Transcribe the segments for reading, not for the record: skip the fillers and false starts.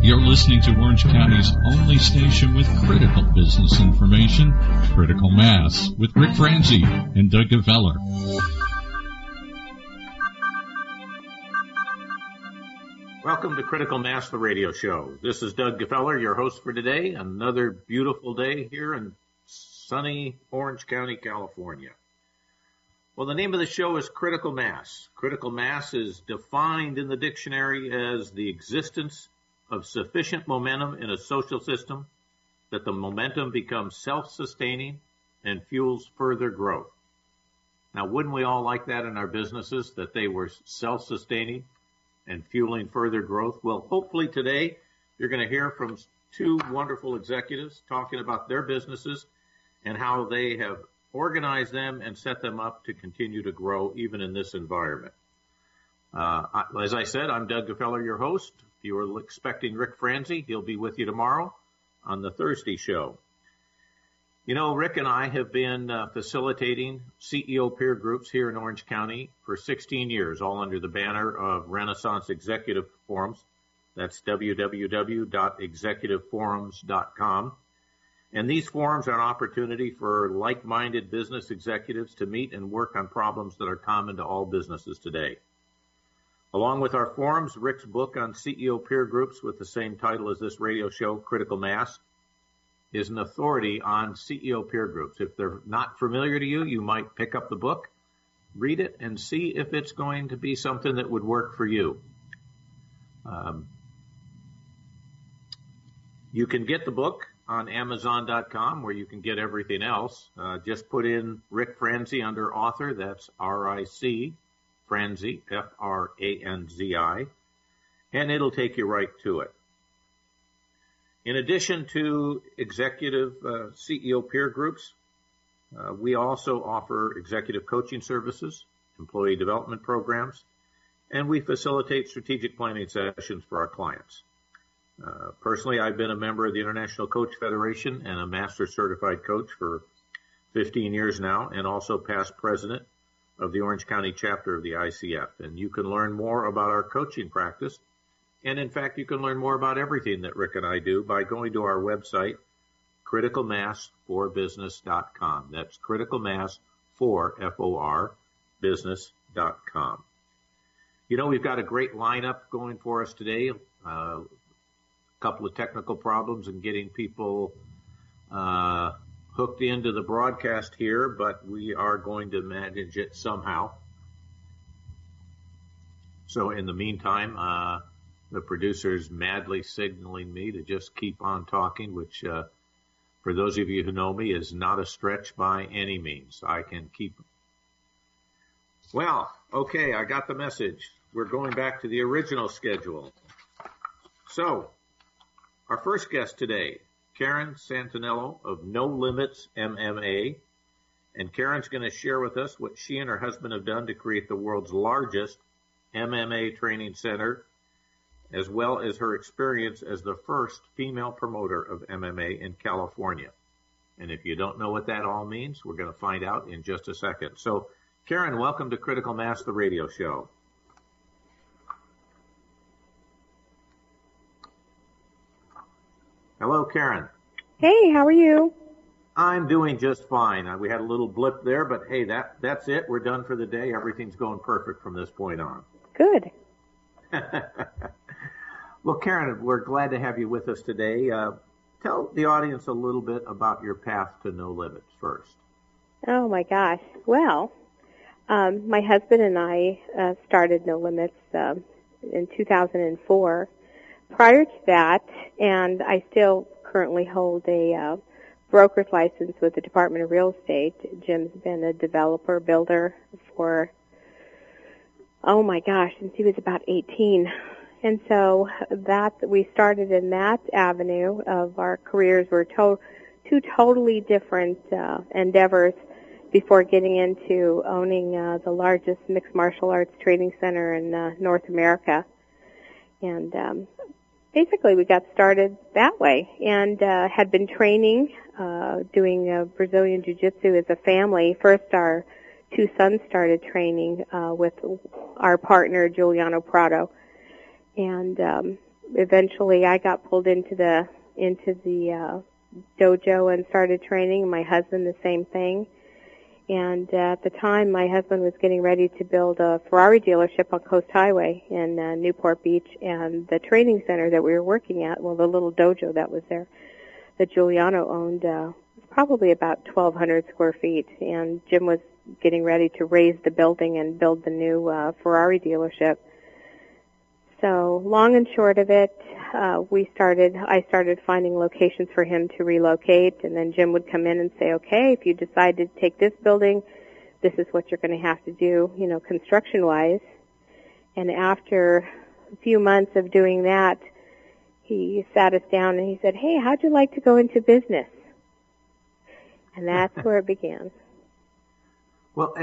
You're listening to Orange County's only station with critical business information, Critical Mass, with Rick Franzi and Doug Gefeller. Welcome to Critical Mass, the radio show. This is Doug Gefeller, your host for today. Another beautiful day here in sunny Orange County, California. Well, the name of the show is Critical Mass. Critical mass is defined in the dictionary as the existence of sufficient momentum in a social system that the momentum becomes self-sustaining and fuels further growth. Now, wouldn't we all like that in our businesses, that they were self-sustaining and fueling further growth? Well, hopefully today you're going to hear from two wonderful executives talking about their businesses and how they have organized them and set them up to continue to grow even in this environment. As I said, I'm Doug Gefeller, your host. If you were expecting Rick Franzi, he'll be with you tomorrow on the Thursday show. You know, Rick and I have been facilitating CEO peer groups here in Orange County for 16 years, all under the banner of Renaissance Executive Forums. That's www.executiveforums.com. And these forums are an opportunity for like-minded business executives to meet and work on problems that are common to all businesses today. Along with our forums, Rick's book on CEO peer groups with the same title as this radio show, Critical Mass, is an authority on CEO peer groups. If they're not familiar to you, you might pick up the book, read it, and see if it's going to be something that would work for you. You can get the book on Amazon.com, where you can get everything else. Just put in Rick Franzi under author. That's R-I-C, Franzi, F-R-A-N-Z-I, and it'll take you right to it. In addition to executive CEO peer groups, we also offer executive coaching services, employee development programs, and we facilitate strategic planning sessions for our clients. Personally, I've been a member of the International Coach Federation and a master certified coach for 15 years now, and also past president of the Orange County chapter of the ICF. And you can learn more about our coaching practice. And in fact, you can learn more about everything that Rick and I do by going to our website, criticalmass4business.com. That's criticalmass4, business.com. You know, we've got a great lineup going for us today. A couple of technical problems in getting people hooked into the broadcast here, but we are going to manage it somehow. So in the meantime, the producer's madly signaling me to just keep on talking, which for those of you who know me is not a stretch by any means. I can keep. Well, okay, I got the message. We're going back to the original schedule. So, our first guest today, Karen Santinello of No Limits MMA. And Karen's going to share with us what she and her husband have done to create the world's largest MMA training center, as well as her experience as the first female promoter of MMA in California. And if you don't know what that all means, we're going to find out in just a second. So, Karen, welcome to Critical Mass, the radio show. Hello, Karen. Hey, how are you? I'm doing just fine. We had a little blip there, but hey, that's it. We're done for the day. Everything's going perfect from this point on. Good. Well, Karen, we're glad to have you with us today. Tell the audience a little bit about your path to No Limits first. Oh, my gosh. Well, my husband and I started No Limits in 2004. Prior to that, and I still currently hold a broker's license with the Department of Real Estate. Jim's been a developer, builder for, oh my gosh, since he was about 18. And so we started in that avenue of our careers. Were two totally different endeavors before getting into owning the largest mixed martial arts training center in North America. And basically we got started that way and had been training, doing Brazilian Jiu-Jitsu as a family. First our two sons started training with our partner, Giuliano Prado. And eventually I got pulled into the dojo and started training. My husband, the same thing. And at the time, my husband was getting ready to build a Ferrari dealership on Coast Highway in Newport Beach, and the training center that we were working at, well, the little dojo that was there, that Giuliano owned, was probably about 1,200 square feet. And Jim was getting ready to raise the building and build the new Ferrari dealership. So long and short of it, I started finding locations for him to relocate, and then Jim would come in and say, okay, if you decide to take this building, this is what you're going to have to do, construction-wise. And after a few months of doing that, he sat us down and he said, hey, how'd you like to go into business? And that's where it began. Well,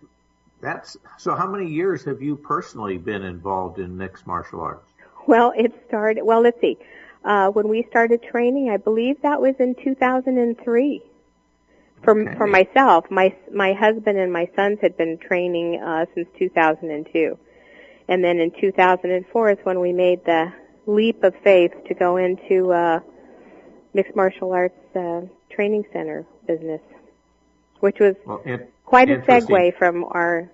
so how many years have you personally been involved in mixed martial arts? Well, let's see. When we started training, I believe that was in 2003. For myself, my husband and my sons had been training since 2002. And then in 2004 is when we made the leap of faith to go into mixed martial arts training center business, which was quite a segue from our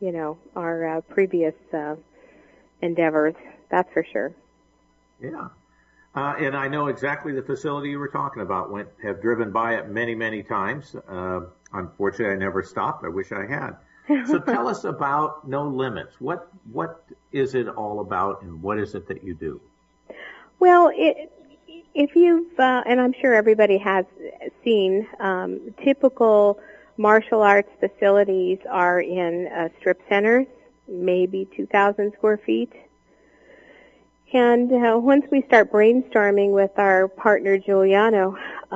previous endeavors. That's for sure. Yeah. And I know exactly the facility you were talking about. Have driven by it many, many times. Unfortunately, I never stopped. I wish I had. So tell us about No Limits. What is it all about, and what is it that you do? Well, if you've, and I'm sure everybody has seen, typical martial arts facilities are in strip centers, maybe 2,000 square feet. And once we start brainstorming with our partner Giuliano,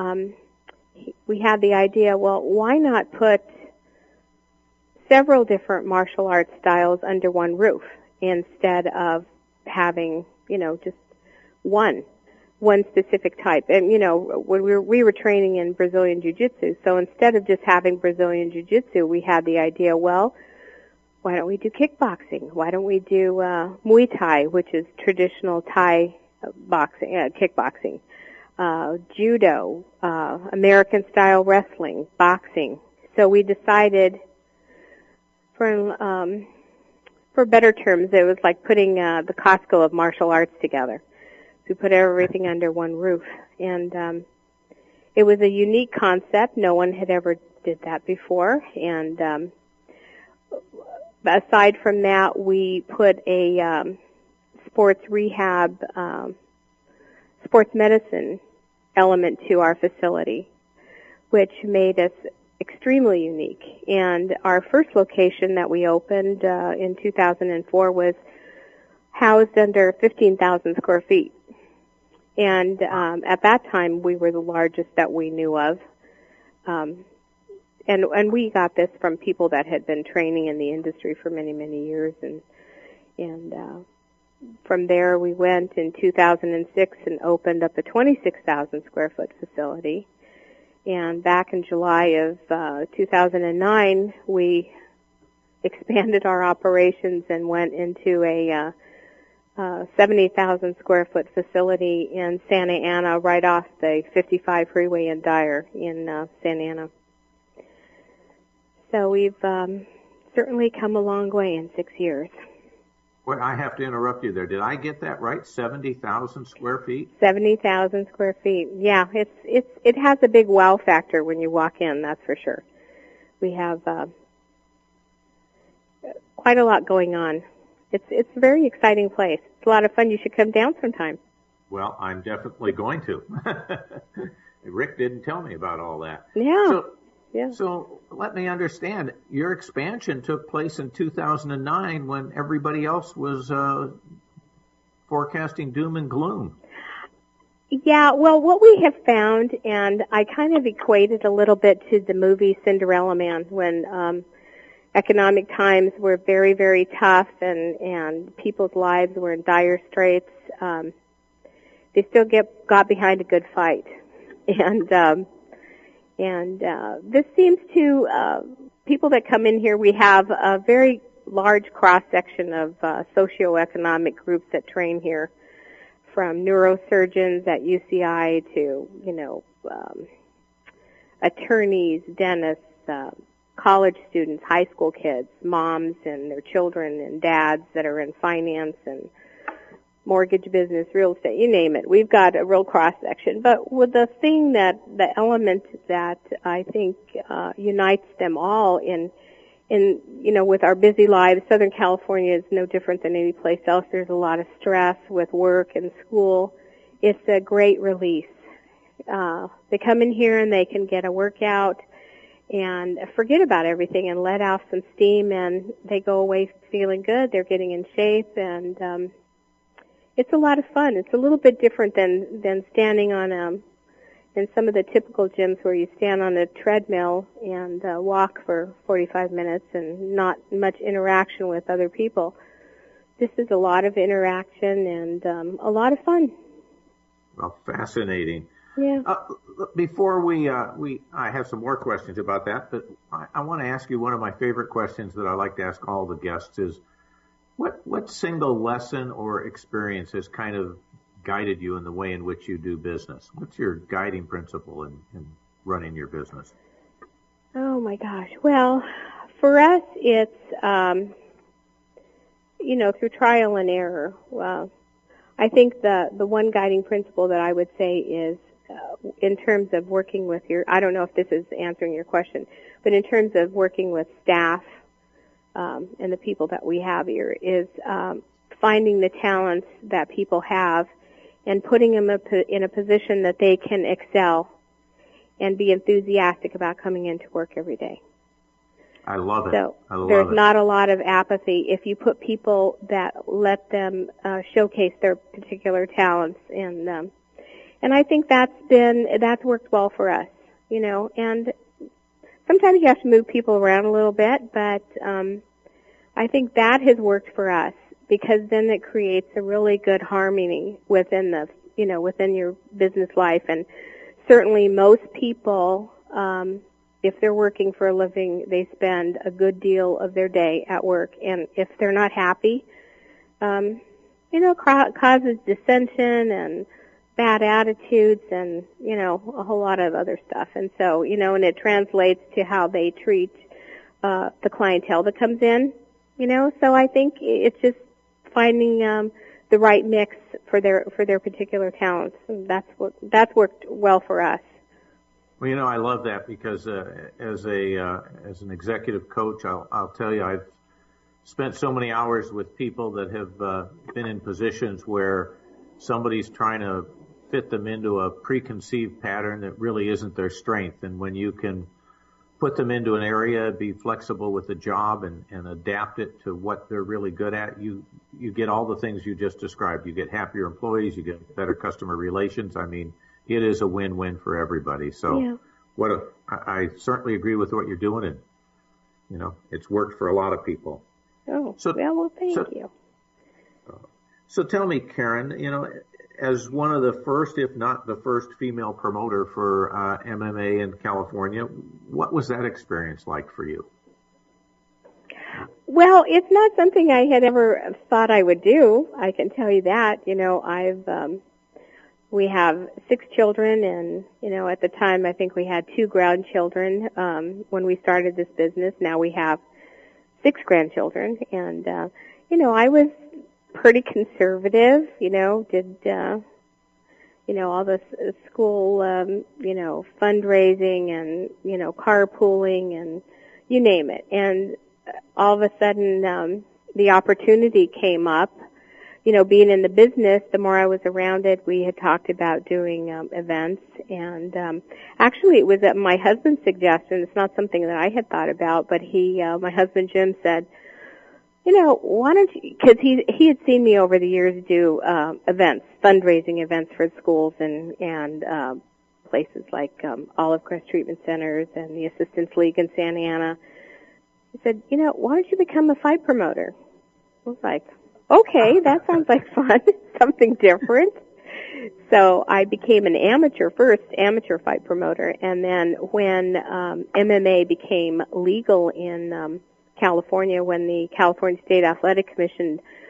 we had the idea, well, why not put several different martial arts styles under one roof instead of having, just one specific type. And, when we were training in Brazilian Jiu-Jitsu, so instead of just having Brazilian Jiu-Jitsu, we had the idea, well, why don't we do kickboxing? Why don't we do Muay Thai, which is traditional Thai kickboxing, judo, American-style wrestling, boxing. So we decided, for better terms, it was like putting the Costco of martial arts together. So we put everything under one roof. And it was a unique concept. No one had ever did that before. And aside from that, we put a sports rehab, sports medicine element to our facility, which made us extremely unique. And our first location that we opened in 2004 was housed under 15,000 square feet. And at that time, we were the largest that we knew of. And we got this from people that had been training in the industry for many, many years. And from there, we went in 2006 and opened up a 26,000 square foot facility. And back in July of 2009, we expanded our operations and went into a 70,000 square foot facility in Santa Ana, right off the 55 freeway in Dyer in Santa Ana. So we've certainly come a long way in 6 years. Well, I have to interrupt you there. Did I get that right? 70,000 square feet? 70,000 square feet. Yeah, it has a big wow factor when you walk in, that's for sure. We have quite a lot going on. It's a very exciting place. It's a lot of fun. You should come down sometime. Well, I'm definitely going to. Rick didn't tell me about all that. Yeah. So let me understand. Your expansion took place in 2009 when everybody else was forecasting doom and gloom. Yeah, well, what we have found, and I kind of equate it a little bit to the movie Cinderella Man, when economic times were very, very tough and people's lives were in dire straits, they still got behind a good fight. And this seems to, people that come in here, we have a very large cross-section of socioeconomic groups that train here, from neurosurgeons at UCI to, attorneys, dentists, college students, high school kids, moms and their children, and dads that are in finance and mortgage business, real estate, you name it. We've got a real cross section. But with the element that I think unites them all in with our busy lives, Southern California is no different than any place else. There's a lot of stress with work and school. It's a great release. They come in here and they can get a workout and forget about everything and let off some steam, and they go away feeling good. They're getting in shape, and it's a lot of fun. It's a little bit different than standing on in some of the typical gyms where you stand on a treadmill and walk for 45 minutes and not much interaction with other people. This is a lot of interaction and a lot of fun. Well, fascinating. Yeah. Before I have some more questions about that, but I want to ask you one of my favorite questions that I like to ask all the guests is, what single lesson or experience has kind of guided you in the way in which you do business? What's your guiding principle in running your business? Oh my gosh. Well, for us, it's, through trial and error. I think the one guiding principle that I would say is, in terms of working with I don't know if this is answering your question, but in terms of working with staff, and the people that we have here, is finding the talents that people have and putting them in a position that they can excel and be enthusiastic about coming into work every day. I love it. So there's not a lot of apathy if you put people that let them showcase their particular talents, and I think that's worked well for us, and sometimes you have to move people around a little bit, but I think that has worked for us because then it creates a really good harmony within within your business life. And certainly most people, if they're working for a living, they spend a good deal of their day at work. And if they're not happy, causes dissension and bad attitudes and, a whole lot of other stuff. And so, and it translates to how they treat the clientele that comes in, So I think it's just finding the right mix for their particular talents. And that's worked well for us. Well, I love that because as an executive coach, I'll tell you, I've spent so many hours with people that have been in positions where somebody's trying to fit them into a preconceived pattern that really isn't their strength. And when you can put them into an area, be flexible with the job and adapt it to what they're really good at, you get all the things you just described. You get happier employees, you get better customer relations. I mean, it is a win-win for everybody. So yeah. I certainly agree with what you're doing, and, it's worked for a lot of people. Oh, well, thank you. So tell me, Karen, as one of the first, if not the first, female promoter for MMA in California, what was that experience like for you? Well, it's not something I had ever thought I would do. I can tell you that. We have 6 children, and at the time I think we had 2 grandchildren when we started this business. Now we have 6 grandchildren, and I was pretty conservative, did, all the school, fundraising and, carpooling and you name it. And all of a sudden, the opportunity came up, being in the business, the more I was around it, we had talked about doing, events. And, actually it was at my husband's suggestion. It's not something that I had thought about, but my husband Jim said, why don't you, because he had seen me over the years do events, fundraising events for schools and places like Olive Crest Treatment Centers and the Assistance League in Santa Ana. He said, why don't you become a fight promoter? I was like, okay, that sounds like fun, something different. So I became an amateur fight promoter, and then when MMA became legal in California, when the California State Athletic Commission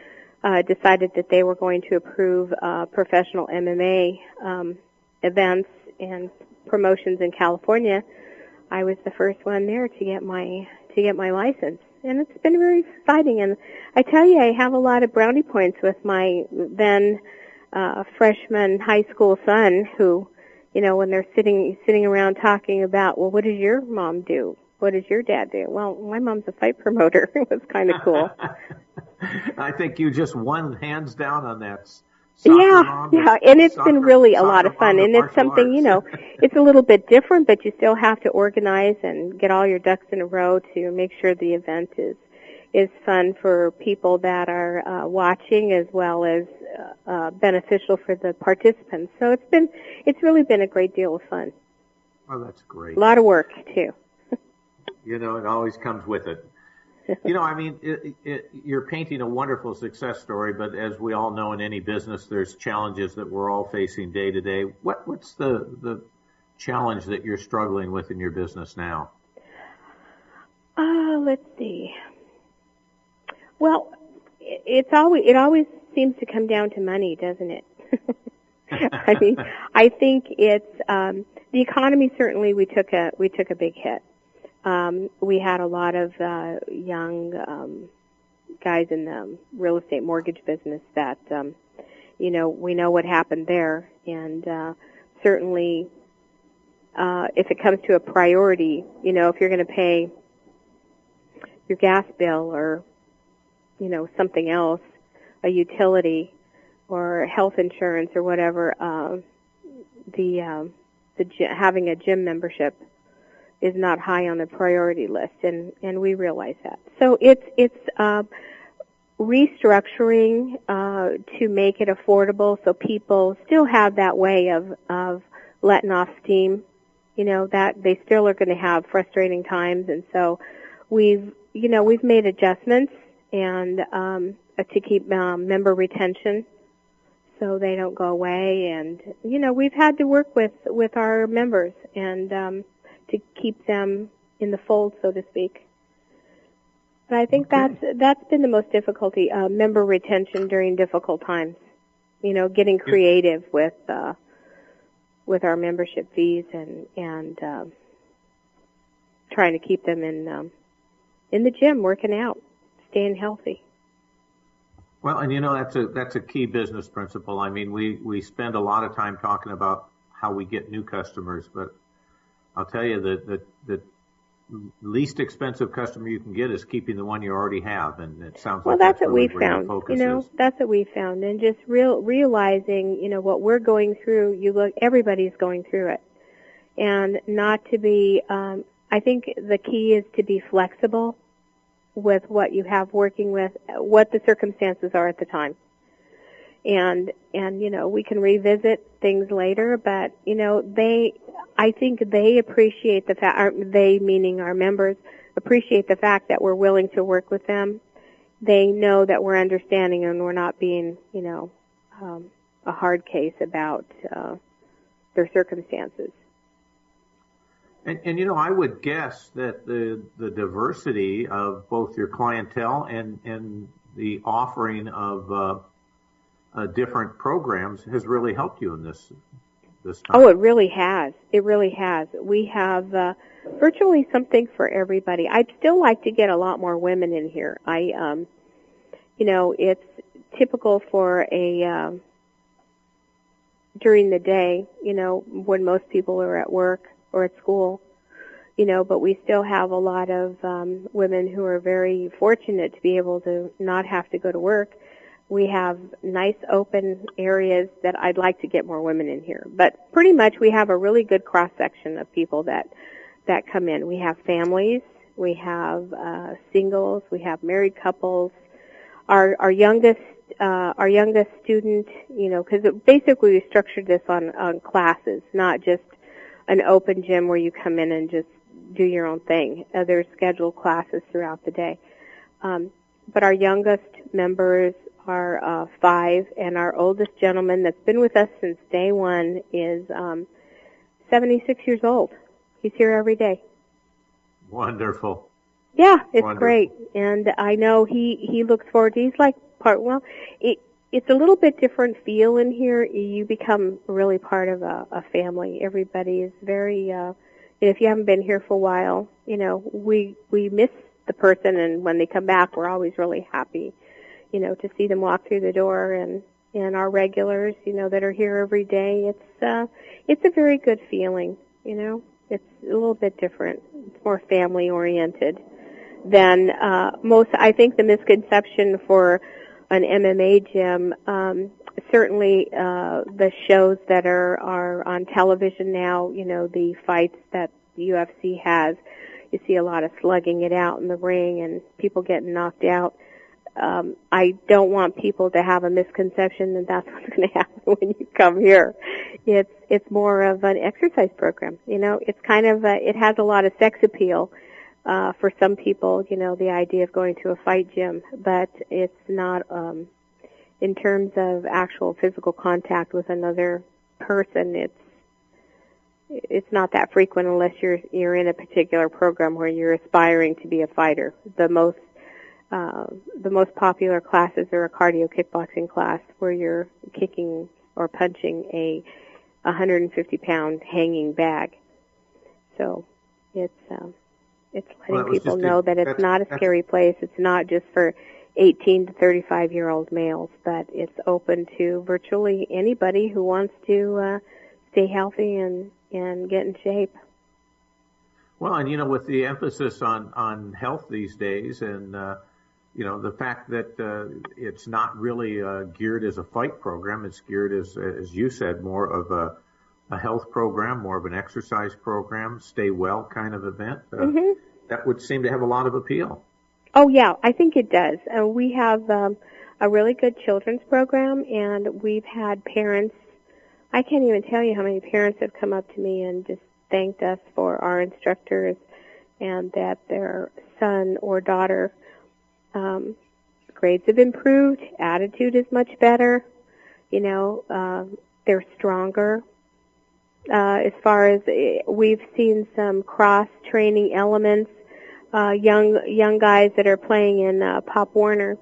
decided that they were going to approve professional MMA events and promotions in California, I was the first one there to get my license, and it's been very exciting. And I tell you, I have a lot of brownie points with my then freshman high school son, who, you know, when they're sitting around talking about, well, what does your mom do? What does your dad do? Well, my mom's a fight promoter. It was kind of cool. I think you just won hands down on that. Yeah, and it's been really a lot of fun, and it's something, you know, it's a little bit different, but you still have to organize and get all your ducks in a row to make sure the event is fun for people that are watching, as well as beneficial for the participants. So it's really been a great deal of fun. Oh, that's great. A lot of work too. You know, it always comes with it. You know, I mean, you're painting a wonderful success story, but as we all know in any business, there's challenges that we're all facing day to day. What's the challenge that you're struggling with in your business now? Let's see. Well, it always seems to come down to money, doesn't it? I mean, I think it's the economy. Certainly, we took a big hit. We had a lot of young guys in the real estate mortgage business that, you know, we know what happened there. And certainly, if it comes to a priority, you know, if you're going to pay your gas bill or, you know, something else, a utility or health insurance or whatever, having a gym membership is not high on the priority list, and we realize that. So it's restructuring to make it affordable, so people still have that way of letting off steam. You know, that they still are going to have frustrating times, and so we've made adjustments and to keep member retention so they don't go away. And you know, we've had to work with our members and to keep them in the fold, so to speak. But I think that's been the most difficulty, member retention during difficult times. You know, getting creative with our membership fees and trying to keep them in the gym, working out, staying healthy. Well, and you know, that's a key business principle. I mean, we spend a lot of time talking about how we get new customers, but I'll tell you that the least expensive customer you can get is keeping the one you already have, and it sounds like that's what really we found. You know, that's what we found, and just realizing, you know, what we're going through. Everybody's going through it, and not to be. I think the key is to be flexible with what you have working with, what the circumstances are at the time. And you know, we can revisit things later, but you know, I think they appreciate the fact, they meaning our members, appreciate the fact that we're willing to work with them. They know that we're understanding and we're not being, you know, a hard case about their circumstances. And you know, I would guess that the diversity of both your clientele and the offering of different programs has really helped you in this time. Oh, it really has. It really has. We have virtually something for everybody. I'd still like to get a lot more women in here. You know, it's typical for during the day, you know, when most people are at work or at school, you know, but we still have a lot of women who are very fortunate to be able to not have to go to work. We have nice open areas that I'd like to get more women in here. But pretty much we have a really good cross-section of people that come in. We have families, we have singles, we have married couples. Our youngest student, you know, because basically we structured this on classes, not just an open gym where you come in and just do your own thing. There's scheduled classes throughout the day. But our youngest members are 5, and our oldest gentleman that's been with us since day one is 76 years old. He's here every day. Wonderful. Yeah, it's Wonderful. great. And I know he looks forward to, he's like it's a little bit different feel in here. You become really part of a family. Everybody is very, if you haven't been here for a while, we miss the person, and when they come back, we're always really happy, to see them walk through the door, and our regulars, that are here every day. It's a very good feeling, It's a little bit different. It's more family oriented than I think the misconception for an MMA gym, certainly the shows that are on television now, the fights that the UFC has, you see a lot of slugging it out in the ring and people getting knocked out. I don't want people to have a misconception that that's what's going to happen when you come here. It's more of an exercise program. It's kind of it has a lot of sex appeal for some people. The idea of going to a fight gym, but it's not in terms of actual physical contact with another person. It's not that frequent unless you're in a particular program where you're aspiring to be a fighter. The most popular classes are a cardio kickboxing class where you're kicking or punching a 150-pound hanging bag. So it's letting people know that it's not a scary place. It's not just for 18 to 35-year-old males, but it's open to virtually anybody who wants to stay healthy and get in shape. Well, and with the emphasis on health these days, and the fact that it's not really geared as a fight program, it's geared as you said, more of a health program, more of an exercise program, stay well kind of event. That would seem to have a lot of appeal. Oh yeah, I think it does. We have a really good children's program, and we've had parents. I can't even tell you how many parents have come up to me and just thanked us for our instructors, and that their son or daughter grades have improved, attitude is much better, they're stronger. As far as we've seen some cross-training elements, young guys that are playing in Pop Warner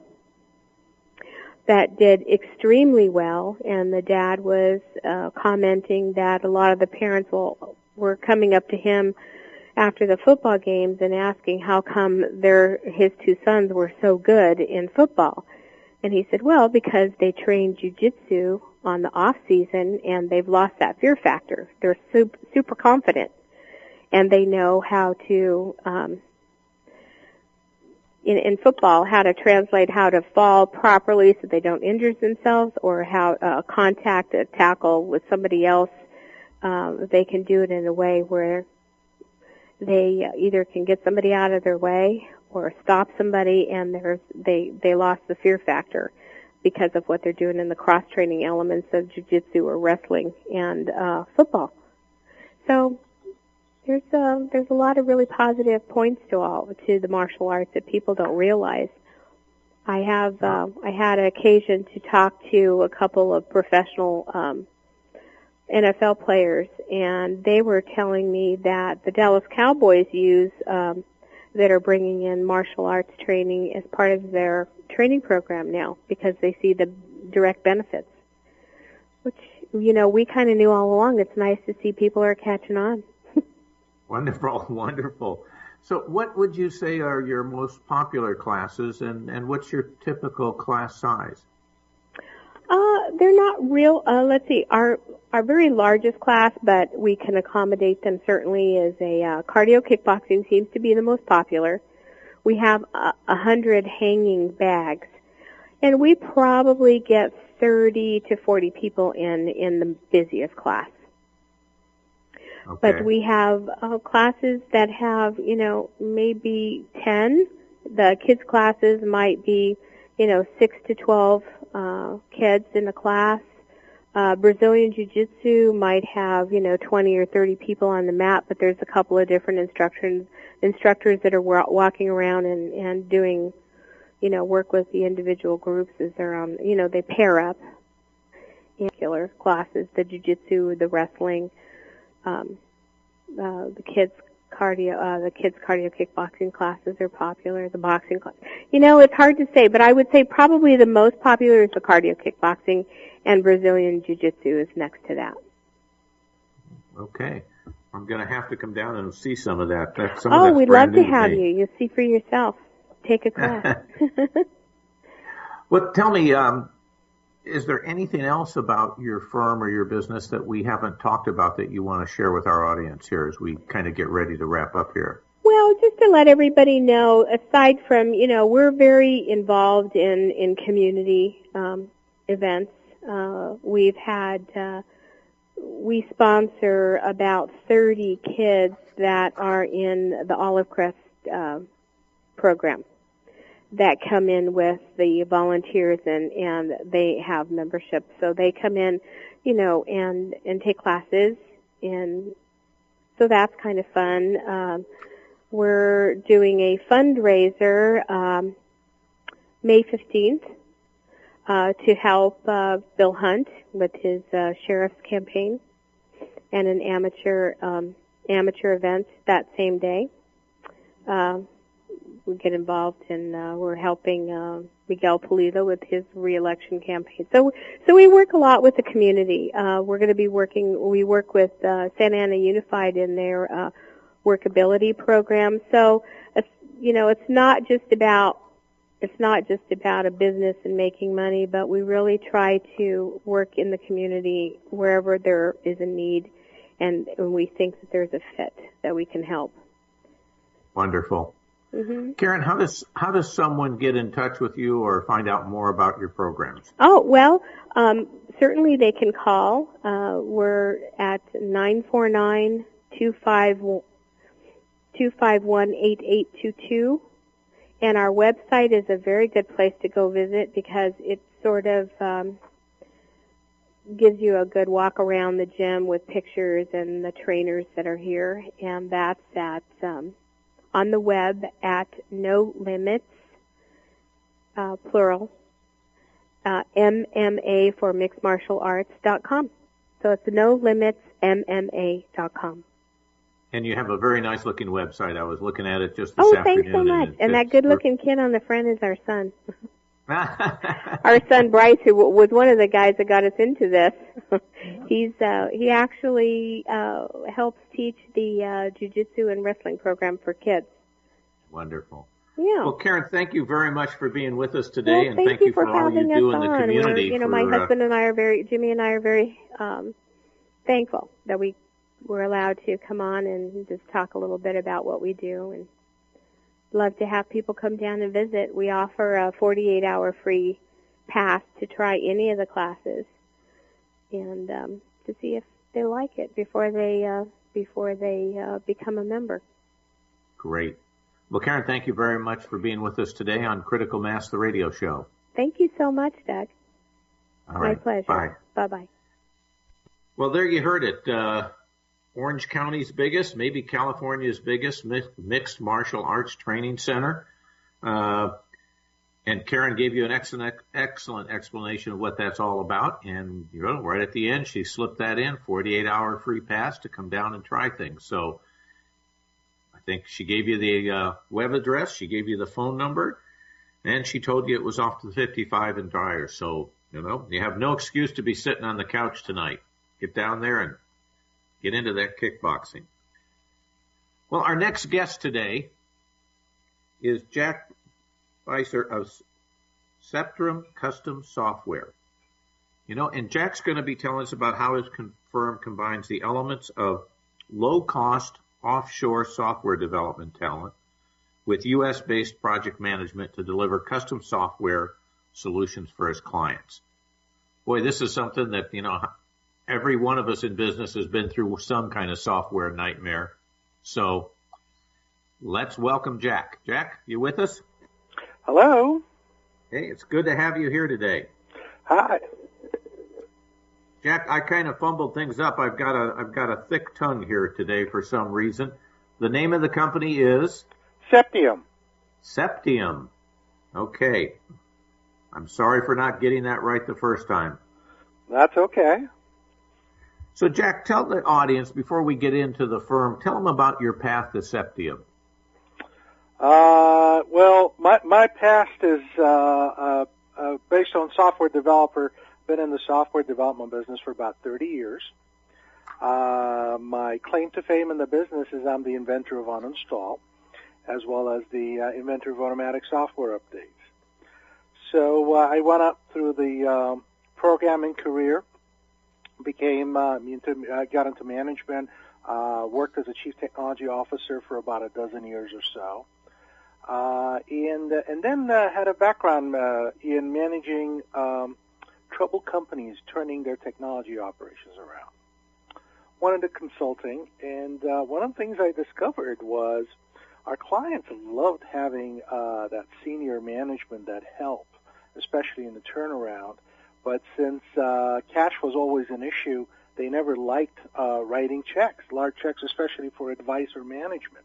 that did extremely well, and the dad was commenting that a lot of the parents were coming up to him after the football games and asking how come his two sons were so good in football. And he said, well, because they trained jiu-jitsu on the off season and they've lost that fear factor. They're super confident, and they know how to in football, how to translate how to fall properly so they don't injure themselves, or how contact a tackle with somebody else. They can do it in a way where they either can get somebody out of their way or stop somebody, and they lost the fear factor because of what they're doing in the cross-training elements of jiu-jitsu or wrestling and football. So there's a lot of really positive points to the martial arts that people don't realize. I had an occasion to talk to a couple of professional NFL players, and they were telling me that the Dallas Cowboys that are bringing in martial arts training as part of their training program now because they see the direct benefits, which, we kind of knew all along. It's nice to see people are catching on. Wonderful, wonderful. So what would you say are your most popular classes, and what's your typical class size? They're not real. Let's see, our very largest class, but we can accommodate them certainly, is a cardio kickboxing seems to be the most popular. We have 100 hanging bags, and we probably get 30 to 40 people in the busiest class. Okay. But we have classes that have, maybe 10. The kids' classes might be, 6 to 12 kids in the class. Brazilian Jiu-Jitsu might have, 20 or 30 people on the mat, but there's a couple of different instructors that are walking around and doing, work with the individual groups as they're on, they pair up in particular classes, the Jiu-Jitsu, the wrestling. The kids' the kids' cardio kickboxing classes are popular, the boxing class. It's hard to say, but I would say probably the most popular is the cardio kickboxing, and Brazilian Jiu-Jitsu is next to that. Okay. I'm going to have to come down and see some of that. We'd love to have you. You'll see for yourself. Take a class. Well, tell me, is there anything else about your firm or your business that we haven't talked about that you want to share with our audience here as we kind of get ready to wrap up here? Well, just to let everybody know, aside from, we're very involved in community events. We sponsor about 30 kids that are in the Olive Crest program that come in with the volunteers and they have membership. So they come in, and take classes, and so that's kind of fun. We're doing a fundraiser May 15th to help Bill Hunt with his sheriff's campaign, and an amateur event that same day. We get involved in we're helping Miguel Pulido with his re-election campaign. So we work a lot with the community. We're going to be we work with Santa Ana Unified in their workability program. So it's not just about a business and making money, but we really try to work in the community wherever there is a need, and we think that there's a fit that we can help. Wonderful. Mm-hmm. Karen, how does someone get in touch with you or find out more about your programs? Oh, well, certainly they can call. We're at 949-251-8822. And our website is a very good place to go visit because it sort of gives you a good walk around the gym with pictures and the trainers that are here. And that's at on the web at No Limits, plural, MMA for mixedmartialarts.com. So it's NoLimitsMMA.com. And you have a very nice-looking website. I was looking at it just this afternoon. Oh, thanks so much. And that good-looking kid on the front is our son. Our son Bryce, who was one of the guys that got us into this. He actually helps teach the jiu-jitsu and wrestling program for kids. Wonderful. Yeah. Well, Karen, thank you very much for being with us today, and thank you for all you do in the community. My husband and I are Jimmy and I are very thankful that we were allowed to come on and just talk a little bit about what we do, and love to have people come down and visit. We offer a 48-hour free pass to try any of the classes and to see if they like it before they become a member. Great. Well, Karen, thank you very much for being with us today on Critical Mass, the radio show. Thank you so much, Doug. All right. My pleasure. Bye. Bye-bye. Well, there you heard it. Orange County's biggest, maybe California's biggest mixed martial arts training center. And Karen gave you an excellent explanation of what that's all about. And, right at the end, she slipped that in, 48-hour free pass to come down and try things. So I think she gave you the web address, she gave you the phone number, and she told you it was off to 55 and Dyer. So, you have no excuse to be sitting on the couch tonight. Get down there and get into that kickboxing. Well, our next guest today is Jack Weiser of Septrum Custom Software. And Jack's going to be telling us about how his firm combines the elements of low-cost offshore software development talent with U.S.-based project management to deliver custom software solutions for his clients. Boy, this is something that, every one of us in business has been through some kind of software nightmare. So let's welcome Jack. Jack, you with us? Hello. Hey, it's good to have you here today. Hi. Jack, I kind of fumbled things up. I've got a thick tongue here today for some reason. The name of the company is? Septium. Septium. Okay. I'm sorry for not getting that right the first time. That's okay. So, Jack, tell the audience, before we get into the firm, tell them about your path to Septium. Well, my past is based on software developer. Been in the software development business for about 30 years. My claim to fame in the business is I'm the inventor of Uninstall, as well as the inventor of automatic software updates. So I went up through the programming career, got into management, worked as a chief technology officer for about a dozen years or so, and then had a background in managing troubled companies, turning their technology operations around. Went into consulting, and one of the things I discovered was our clients loved having that senior management, that help, especially in the turnaround. But since cash was always an issue, they never liked writing checks, large checks, especially for advice or management.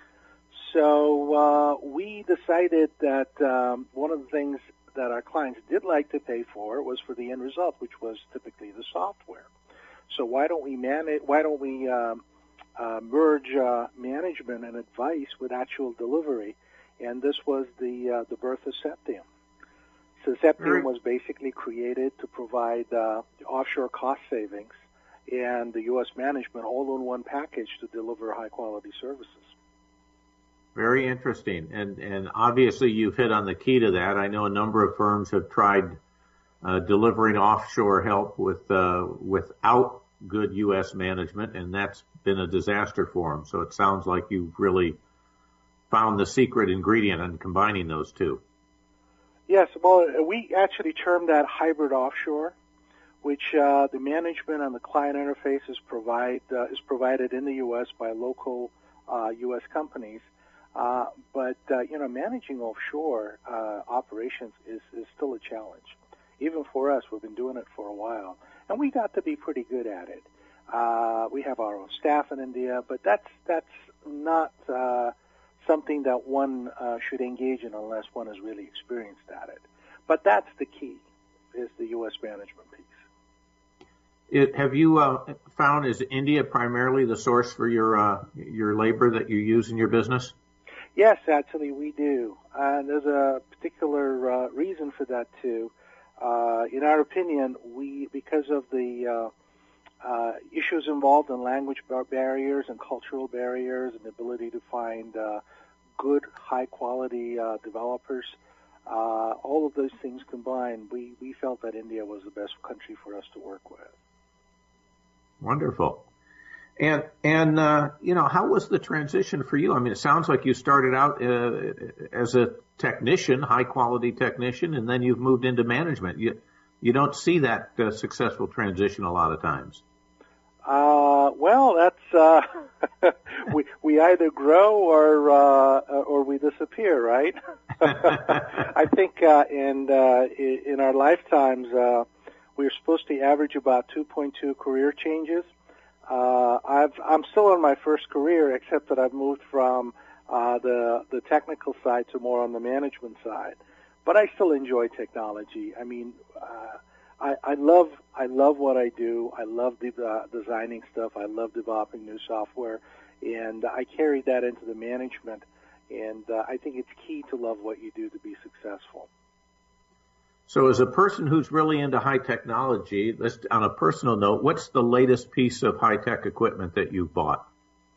So we decided that one of the things that our clients did like to pay for was for the end result, which was typically the software. So why don't we merge management and advice with actual delivery? And this was the birth of Septium. So Septium was basically created to provide offshore cost savings and the U.S. management all in one package to deliver high-quality services. Very interesting. And obviously you've hit on the key to that. I know a number of firms have tried delivering offshore help without good U.S. management, and that's been a disaster for them. So it sounds like you've really found the secret ingredient in combining those two. Yes, well, we actually term that hybrid offshore, which the management and the client interface is provided in the U.S. by local U.S. companies. But managing offshore operations is still a challenge. Even for us, we've been doing it for a while, and we got to be pretty good at it. We have our own staff in India, but that's not something that one should engage in unless one is really experienced at it. But that's the key, is the U.S. management piece. Have you found, is India primarily the source for your labor that you use in your business? Yes, actually we do. And there's a particular reason for that too. In our opinion, because of the issues involved in language barriers and cultural barriers and the ability to find good, high-quality developers, all of those things combined, we felt that India was the best country for us to work with. Wonderful. And how was the transition for you? I mean, it sounds like you started out as a technician, high-quality technician, and then you've moved into management. You don't see that successful transition a lot of times. Well, that's we either grow or we disappear, right? I think in our lifetimes we're supposed to average about 2.2 career changes. I'm still on my first career, except that I've moved from the technical side to more on the management side. But I still enjoy technology. I mean, I love what I do. I love designing stuff. I love developing new software, and I carry that into the management. And I think it's key to love what you do to be successful. So as a person who's really into high technology, on a personal note, what's the latest piece of high-tech equipment that you've bought?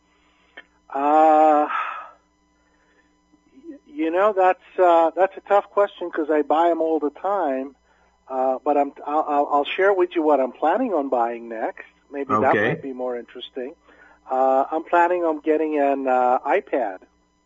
That's a tough question because I buy them all the time. But I'll share with you what I'm planning on buying next. Maybe that might be more interesting. I'm planning on getting an iPad.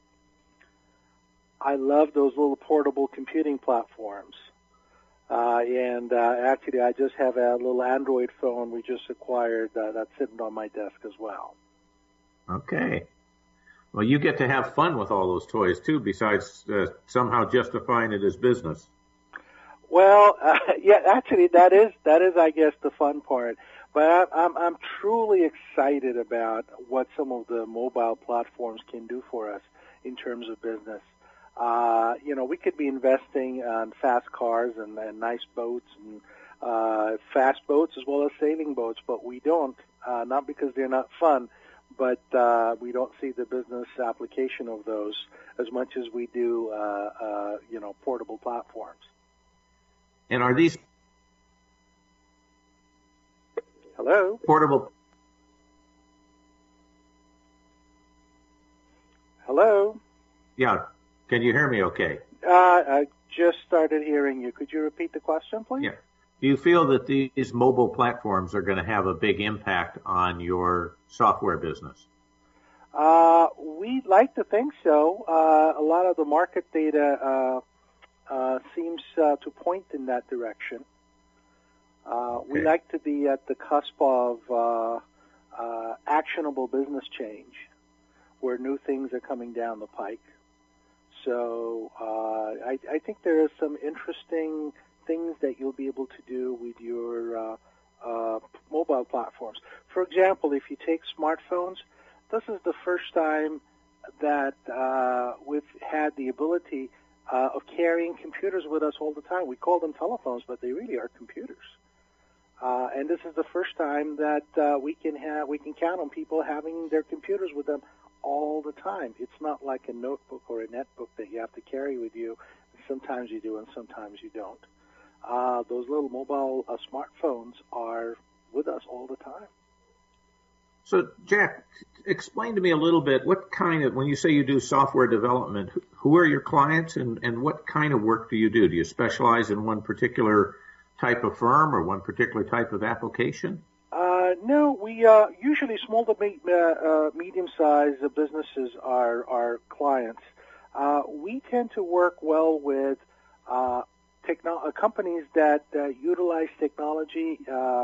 I love those little portable computing platforms. And actually, I just have a little Android phone we just acquired that's sitting on my desk as well. Okay. Well, you get to have fun with all those toys, too, besides somehow justifying it as business. Well, actually, that is, I guess, the fun part. But I'm truly excited about what some of the mobile platforms can do for us in terms of business. We could be investing on fast cars and nice boats and fast boats as well as sailing boats, but we don't, not because they're not fun, but we don't see the business application of those as much as we do, portable platforms. And are these portable? Hello? Yeah. Can you hear me okay? I just started hearing you. Could you repeat the question, please? Yeah. Do you feel that these mobile platforms are going to have a big impact on your software business? We'd like to think so. A lot of the market data seems to point in that direction. Okay. We like to be at the cusp of actionable business change, where new things are coming down the pike. So I think there are some interesting things that you'll be able to do with your mobile platforms. For example, if you take smartphones, this is the first time that we've had the ability of carrying computers with us all the time. We call them telephones, but they really are computers. And this is the first time that we can count on people having their computers with them all the time. It's not like a notebook or a netbook that you have to carry with you. Sometimes you do and sometimes you don't. Those little mobile smartphones are with us all the time. So, Jack, explain to me a little bit when you say you do software development, who are your clients and what kind of work do you do? Do you specialize in one particular type of firm or one particular type of application? No, we usually small to medium-sized businesses are our clients. We tend to work well with companies that utilize technology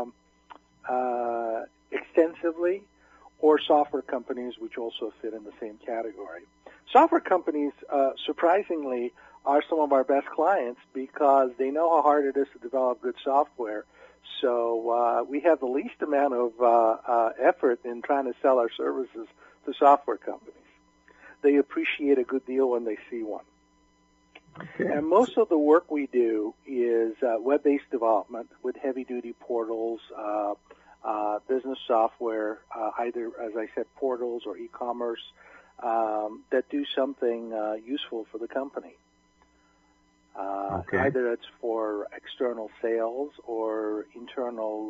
extensively, or software companies, which also fit in the same category. Software companies, surprisingly, are some of our best clients because they know how hard it is to develop good software. So we have the least amount of effort in trying to sell our services to software companies. They appreciate a good deal when they see one. Okay. And most of the work we do is web-based development with heavy-duty portals, business software, either, as I said, portals or e-commerce that do something useful for the company. Okay. Either it's for external sales or internal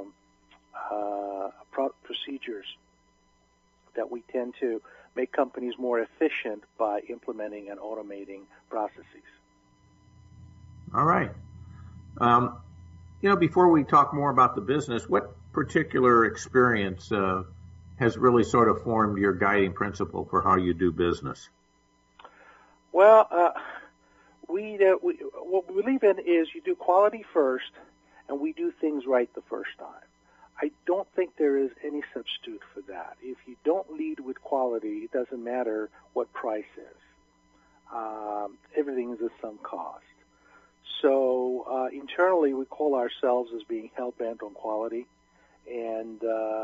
procedures that we tend to make companies more efficient by implementing and automating processes. All right. Before we talk more about the business, what particular experience has really sort of formed your guiding principle for how you do business? Well, what we believe in is you do quality first, and we do things right the first time. I don't think there is any substitute for that. If you don't lead with quality, it doesn't matter what price is. Everything is at some cost. So internally, we call ourselves as being hell-bent on quality. And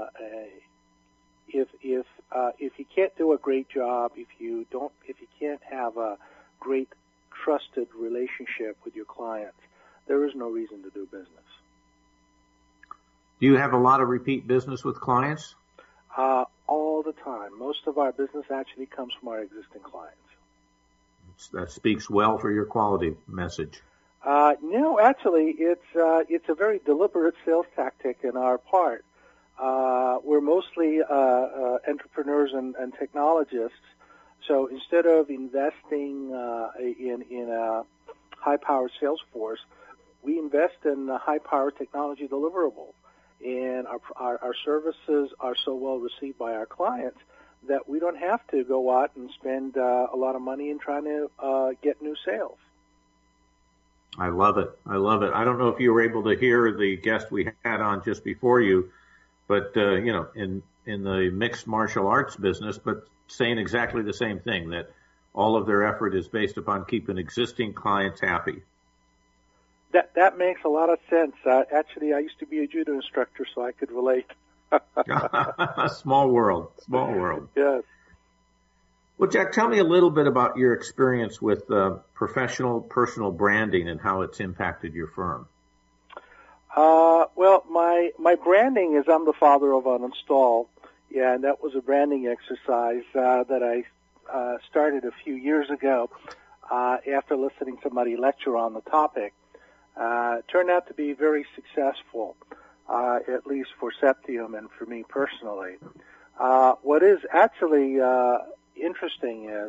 if you can't do a great job, if you can't have a great trusted relationship with your clients, there is no reason to do business. Do you have a lot of repeat business with clients? All the time. Most of our business actually comes from our existing clients. That speaks well for your quality message. No, actually, it's a very deliberate sales tactic in our part. We're mostly entrepreneurs and technologists, so instead of investing in a high-powered sales force, we invest in a high-powered technology deliverable. And our services are so well received by our clients that we don't have to go out and spend a lot of money in trying to get new sales. I love it. I love it. I don't know if you were able to hear the guest we had on just before you, but, in the mixed martial arts business, but saying exactly the same thing, that all of their effort is based upon keeping existing clients happy. That makes a lot of sense. Actually, I used to be a judo instructor, so I could relate. Small world. Small world. Yes. Well, Jack, tell me a little bit about your experience with professional personal branding and how it's impacted your firm. Well, my branding is I'm the father of uninstall. Yeah, and that was a branding exercise that I started a few years ago after listening to somebody lecture on the topic. Turned out to be very successful, at least for Septium and for me personally. What is actually interesting is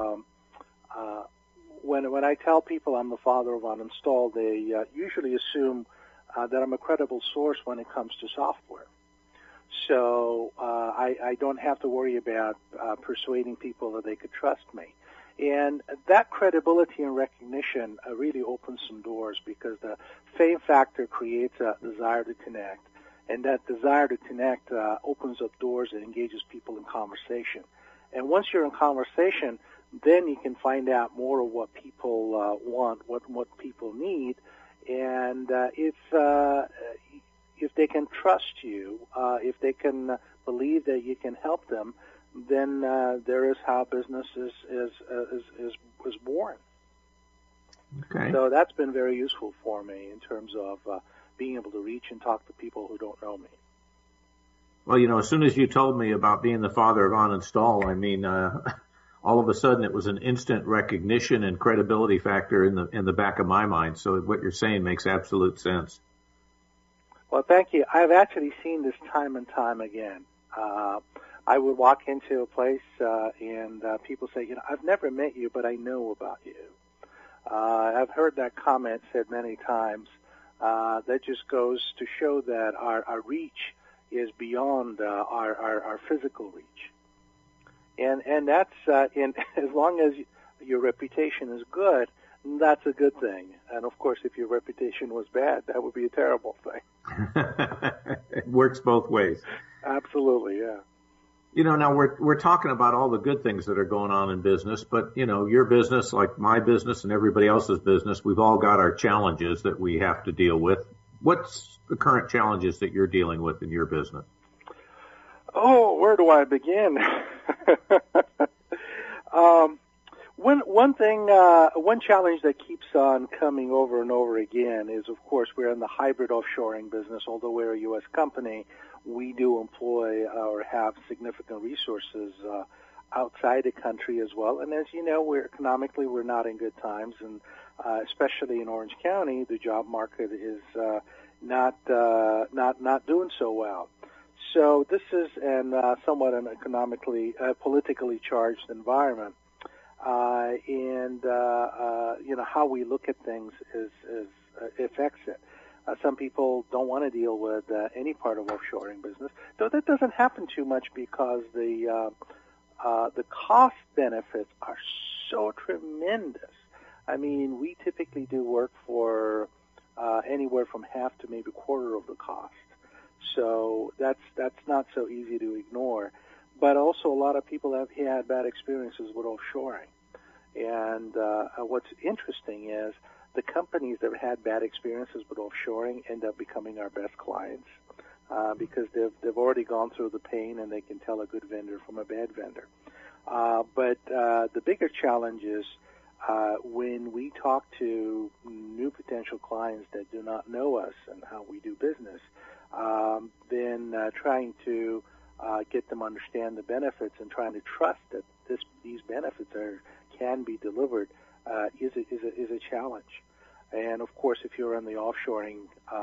when I tell people I'm the father of uninstall, they usually assume that I'm a credible source when it comes to software. So I don't have to worry about persuading people that they could trust me. And that credibility and recognition really opens some doors, because the fame factor creates a desire to connect. And that desire to connect opens up doors and engages people in conversation. And once you're in conversation, then you can find out more of what people want, what people need. And if they can trust you, if they can believe that you can help them, then there is how business is born. Okay. So that's been very useful for me in terms of being able to reach and talk to people who don't know me. Well, as soon as you told me about being the father of uninstall, I mean, all of a sudden it was an instant recognition and credibility factor in the back of my mind. So what you're saying makes absolute sense. Well, thank you. I've actually seen this time and time again. I would walk into a place and people say, I've never met you, but I know about you. I've heard that comment said many times. That just goes to show that our reach is beyond our physical reach. And that's as long as your reputation is good, that's a good thing. And of course, if your reputation was bad, that would be a terrible thing. It works both ways. Absolutely, yeah. Now we're talking about all the good things that are going on in business, but your business, like my business and everybody else's business, we've all got our challenges that we have to deal with. What's the current challenges that you're dealing with in your business? Oh, where do I begin? One challenge that keeps on coming over and over again is, of course, we're in the hybrid offshoring business. Although we're a U.S. company, we do employ or have significant resources outside the country as well. And as you know, we're not in good times, and especially in Orange County, the job market is not doing so well. So this is somewhat an politically charged environment. How we look at things affects it. Some people don't want to deal with any part of offshoring business, though that doesn't happen too much because the cost benefits are so tremendous. I mean, we typically do work for anywhere from half to maybe a quarter of the cost. So that's not so easy to ignore. But also, a lot of people have had bad experiences with offshoring. And what's interesting is the companies that have had bad experiences with offshoring end up becoming our best clients because they've already gone through the pain and they can tell a good vendor from a bad vendor. But the bigger challenge is when we talk to new potential clients that do not know us and how we do business, then trying to get them understand the benefits and trying to trust that these benefits can be delivered is a challenge. And of course, if you're in the offshoring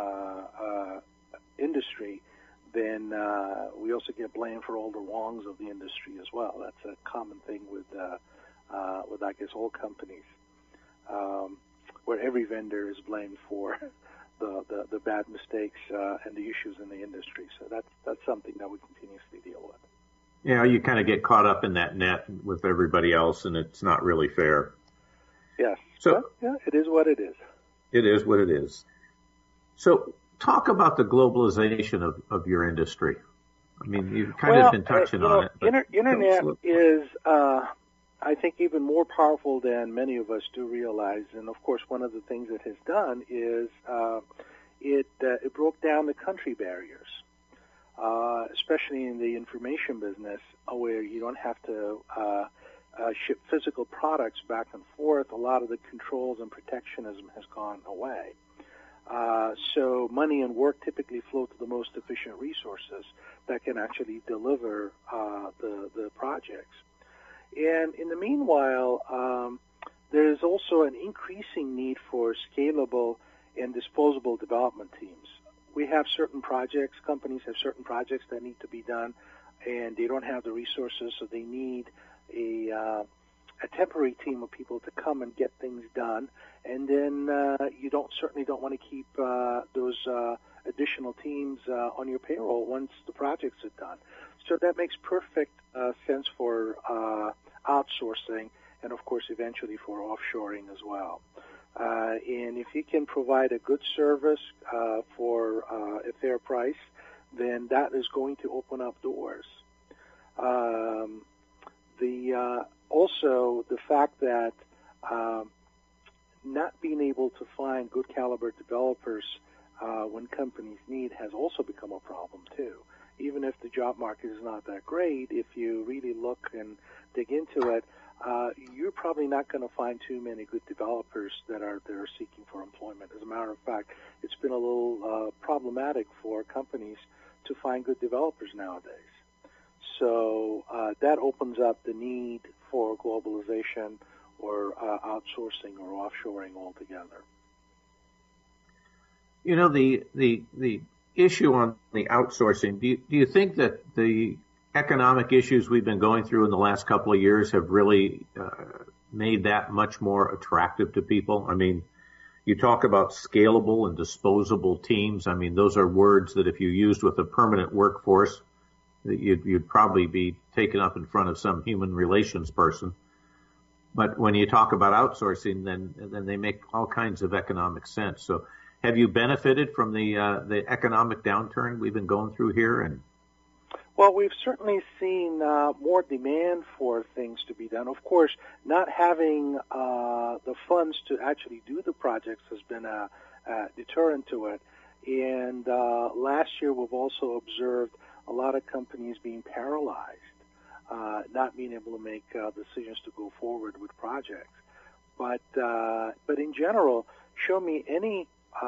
industry, then we also get blamed for all the wrongs of the industry as well. That's a common thing with I guess all companies, where every vendor is blamed for the bad mistakes and the issues in the industry. So that's something that we continuously deal with. Yeah, you kind of get caught up in that net with everybody else, and it's not really fair. Yes. So but, yeah, it is what it is. It is what it is. So talk about the globalization of your industry. I mean, you've kind of been touching on it. Internet is, I think, even more powerful than many of us do realize. And, of course, one of the things it has done is it broke down the country barriers, especially in the information business, where you don't have to ship physical products back and forth. A lot of the controls and protectionism has gone away. So money and work typically flow to the most efficient resources that can actually deliver the projects. And in the meanwhile, there is also an increasing need for scalable and disposable development teams. We have certain projects, companies have certain projects that need to be done, and they don't have the resources, so they need a temporary team of people to come and get things done. And then you certainly don't want to keep those additional teams on your payroll once the projects are done. So that makes perfect sense for outsourcing, and of course eventually for offshoring as well. And if you can provide a good service for a fair price, then that is going to open up doors. Also, the fact that not being able to find good caliber developers when companies need has also become a problem too. Even if the job market is not that great, if you really look and dig into it, you're probably not going to find too many good developers that are seeking for employment. As a matter of fact, it's been a little problematic for companies to find good developers nowadays. So that opens up the need for globalization or outsourcing or offshoring altogether. You know, the issue on the outsourcing, do you think that the economic issues we've been going through in the last couple of years have really made that much more attractive to people? I mean, you talk about scalable and disposable teams. I mean, those are words that if you used with a permanent workforce, you'd probably be taken up in front of some human relations person. But when you talk about outsourcing, then they make all kinds of economic sense. So have you benefited from the economic downturn we've been going through here? Well, we've certainly seen more demand for things to be done. Of course, not having the funds to actually do the projects has been a deterrent to it. And last year, we've also observed a lot of companies being paralyzed, not being able to make decisions to go forward with projects. But in general, show me any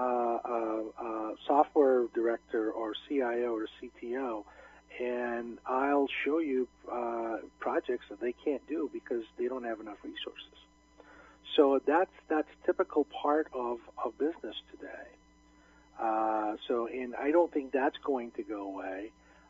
software director or CIO or CTO, and I'll show you projects that they can't do because they don't have enough resources. So that's typical part of business today. And I don't think that's going to go away.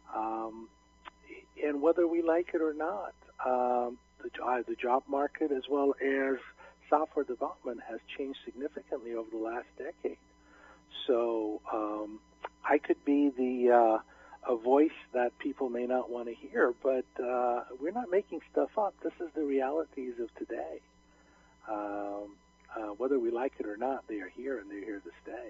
And whether we like it or not, the job market as well as software development has changed significantly over the last decade. So I could be a voice that people may not want to hear, but we're not making stuff up. This is the realities of today. Whether we like it or not, they are here and they're here to stay.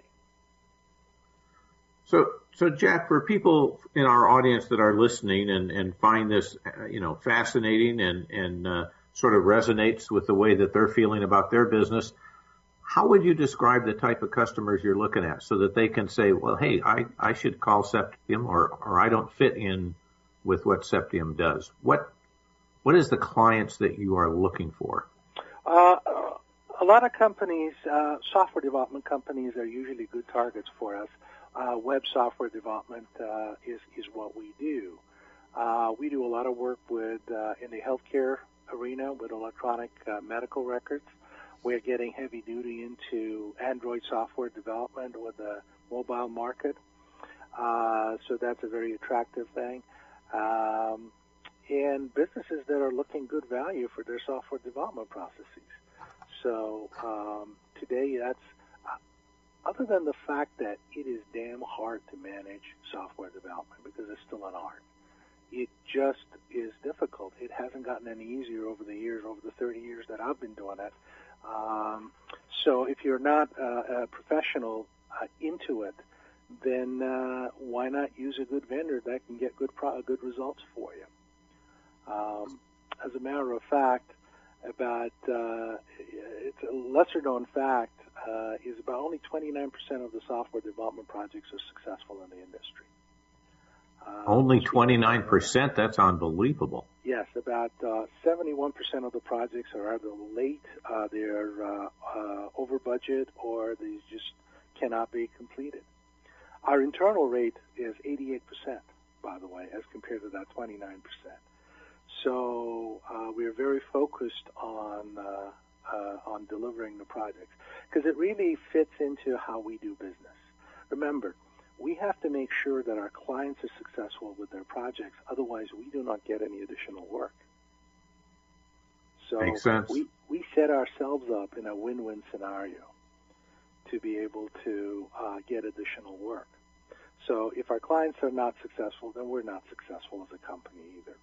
So Jack, for people in our audience that are listening and find this, fascinating and sort of resonates with the way that they're feeling about their business, how would you describe the type of customers you're looking at so that they can say, well, hey, I should call Septium or I don't fit in with what Septium does? What is the clients that you are looking for? A lot of companies, software development companies, are usually good targets for us. Web software development is what we do. We do a lot of work with in the healthcare arena with electronic medical records. We're getting heavy duty into Android software development with the mobile market. So that's a very attractive thing. And businesses that are looking good value for their software development processes. So today that's, other than the fact that it is damn hard to manage software development because it's still an art. It just is difficult. It hasn't gotten any easier over the years, over the 30 years that I've been doing it. So if you're not a professional into it, then why not use a good vendor that can get good results for you? As a matter of fact, it's a lesser known fact, is about only 29% of the software development projects are successful in the industry. Only 29%? That's unbelievable. Yes, about 71% of the projects are either late, they're over budget, or they just cannot be completed. Our internal rate is 88%, by the way, as compared to that 29%. So we're very focused on delivering the projects because it really fits into how we do business. Remember, we have to make sure that our clients are successful with their projects. Otherwise, we do not get any additional work. So makes sense. We set ourselves up in a win-win scenario to be able to get additional work. So if our clients are not successful, then we're not successful as a company either.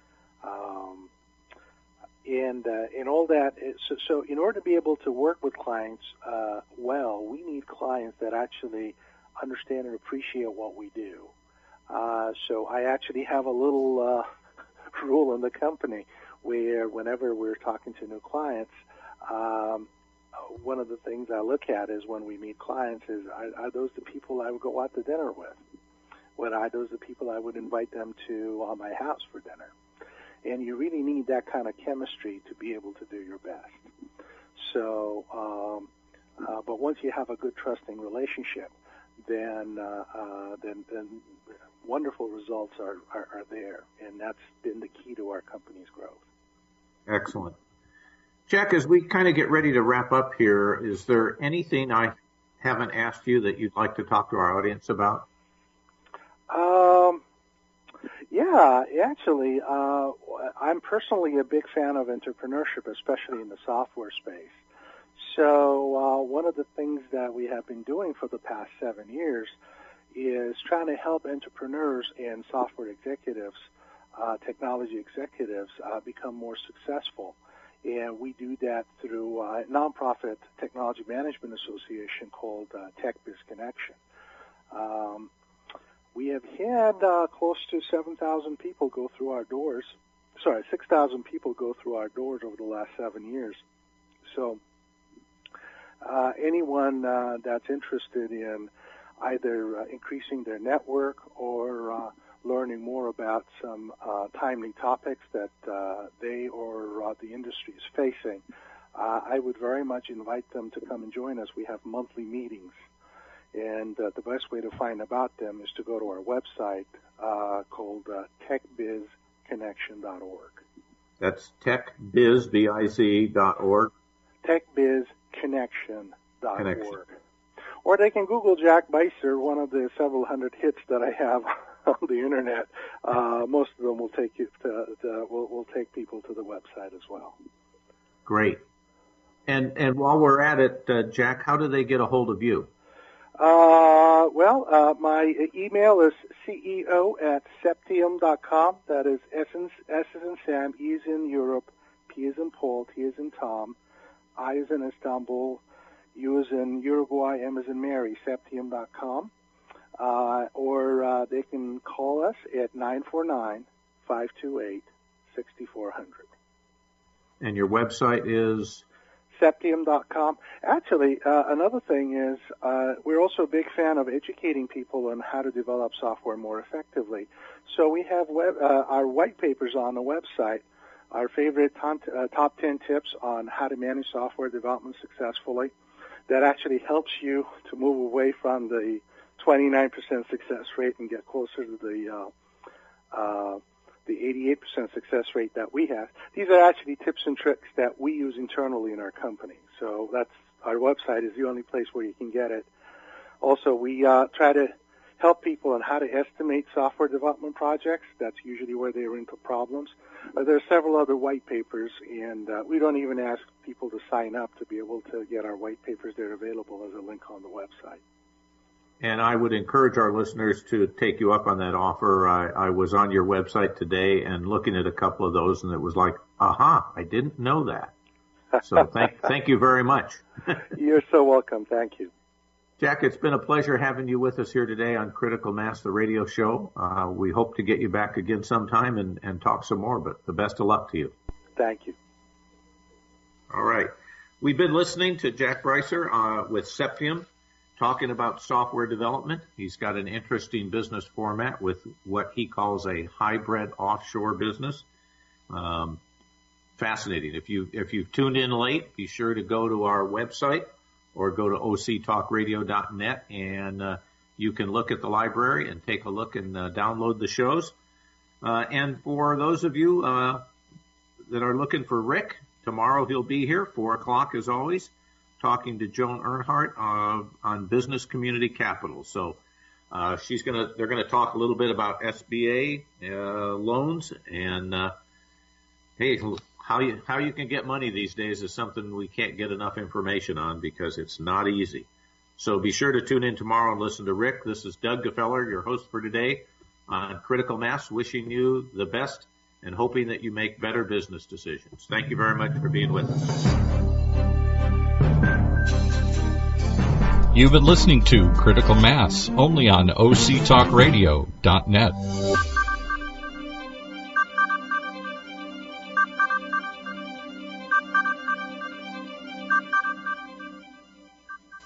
And all that, so in order to be able to work with clients well, we need clients that actually understand and appreciate what we do. So I actually have a little rule in the company where whenever we're talking to new clients, one of the things I look at is when we meet clients is, are those the people I would go out to dinner with? Are those the people I would invite them to my house for dinner? And you really need that kind of chemistry to be able to do your best. So, but once you have a good trusting relationship, then wonderful results are there, and that's been the key to our company's growth. Excellent. Jack, as we kind of get ready to wrap up here, is there anything I haven't asked you that you'd like to talk to our audience about? Yeah, actually, I'm personally a big fan of entrepreneurship, especially in the software space. So one of the things that we have been doing for the past 7 years is trying to help entrepreneurs and software executives, technology executives, become more successful. And we do that through a nonprofit technology management association called TechBiz Connection. We have had close to 7,000 people go through our doors. 6,000 people go through our doors over the last 7 years. So anyone that's interested in either increasing their network or learning more about some timely topics that they or the industry is facing, I would very much invite them to come and join us. We have monthly meetings. And the best way to find about them is to go to our website called techbizconnection.org. That's techbiz.org. Techbizconnection.org. Or they can Google Jack Beiser, one of the several hundred hits that I have on the internet. Most of them will take you will take people to the website as well. Great. And while we're at it, Jack, how do they get a hold of you? My email is ceo@septium.com. That is S as in Sam, E as in Europe, P as in Paul, T as in Tom, I as in Istanbul, U as in Uruguay, M as in Mary, septium.com. Or they can call us at 949-528-6400. And your website is? Septium.com. Actually, another thing is we're also a big fan of educating people on how to develop software more effectively. So we have our white papers on the website, our favorite top 10 tips on how to manage software development successfully. That actually helps you to move away from the 29% success rate and get closer to the 88% success rate that we have. These are actually tips and tricks that we use internally in our company. So our website is the only place where you can get it. Also, we try to help people on how to estimate software development projects. That's usually where they run into problems. There are several other white papers, and we don't even ask people to sign up to be able to get our white papers. They're available as a link on the website. And I would encourage our listeners to take you up on that offer. I was on your website today and looking at a couple of those, and it was like, aha, I didn't know that. So thank you very much. You're so welcome. Thank you. Jack, it's been a pleasure having you with us here today on Critical Mass, the radio show. We hope to get you back again sometime and talk some more, but the best of luck to you. Thank you. All right. We've been listening to Jack Beiser with Septium, talking about software development. He's got an interesting business format with what he calls a hybrid offshore business. Fascinating. If you've tuned in late, be sure to go to our website or go to octalkradio.net, and you can look at the library and take a look and download the shows. And for those of you that are looking for Rick, tomorrow he'll be here, 4 o'clock as always, talking to Joan Earnhardt on business community capital. So they're gonna talk a little bit about SBA loans, and hey, how you can get money these days is something we can't get enough information on because it's not easy. So be sure to tune in tomorrow and listen to Rick. This is Doug Gefeller, your host for today on Critical Mass, wishing you the best and hoping that you make better business decisions. Thank you very much for being with us. You've been listening to Critical Mass, only on octalkradio.net.